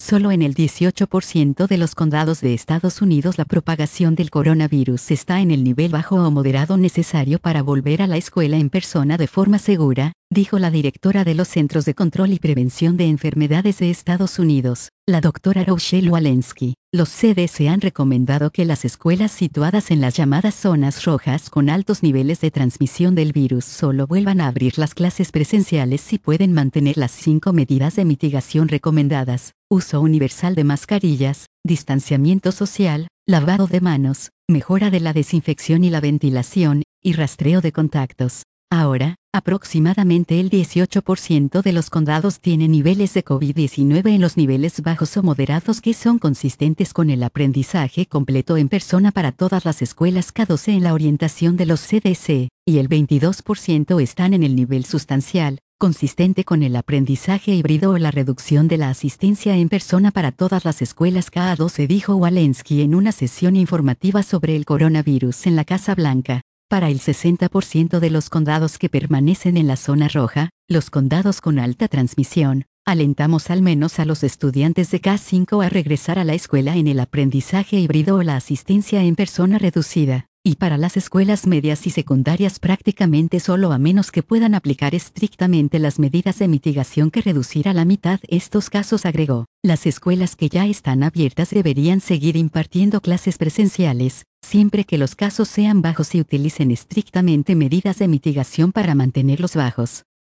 Solo en el 18% de los condados de Estados Unidos la propagación del coronavirus está en el nivel bajo o moderado necesario para volver a la escuela en persona de forma segura, dijo la directora de los Centros de Control y Prevención de Enfermedades de Estados Unidos, la doctora Rochelle Walensky. Los CDC han recomendado que las escuelas situadas en las llamadas zonas rojas con altos niveles de transmisión del virus solo vuelvan a abrir las clases presenciales si pueden mantener las 5 medidas de mitigación recomendadas: uso universal de mascarillas, distanciamiento social, lavado de manos, mejora de la desinfección y la ventilación, y rastreo de contactos. Ahora, aproximadamente el 18% de los condados tienen niveles de COVID-19 en los niveles bajos o moderados que son consistentes con el aprendizaje completo en persona para todas las escuelas K12 en la orientación de los CDC, y el 22% están en el nivel sustancial, consistente con el aprendizaje híbrido o la reducción de la asistencia en persona para todas las escuelas K12, dijo Walensky en una sesión informativa sobre el coronavirus en la Casa Blanca. Para el 60% de los condados que permanecen en la zona roja, los condados con alta transmisión, alentamos al menos a los estudiantes de K5 a regresar a la escuela en el aprendizaje híbrido o la asistencia en persona reducida, y para las escuelas medias y secundarias prácticamente solo a menos que puedan aplicar estrictamente las medidas de mitigación que reducir a la mitad estos casos, agregó. Las escuelas que ya están abiertas deberían seguir impartiendo clases presenciales, siempre que los casos sean bajos y utilicen estrictamente medidas de mitigación para mantenerlos bajos.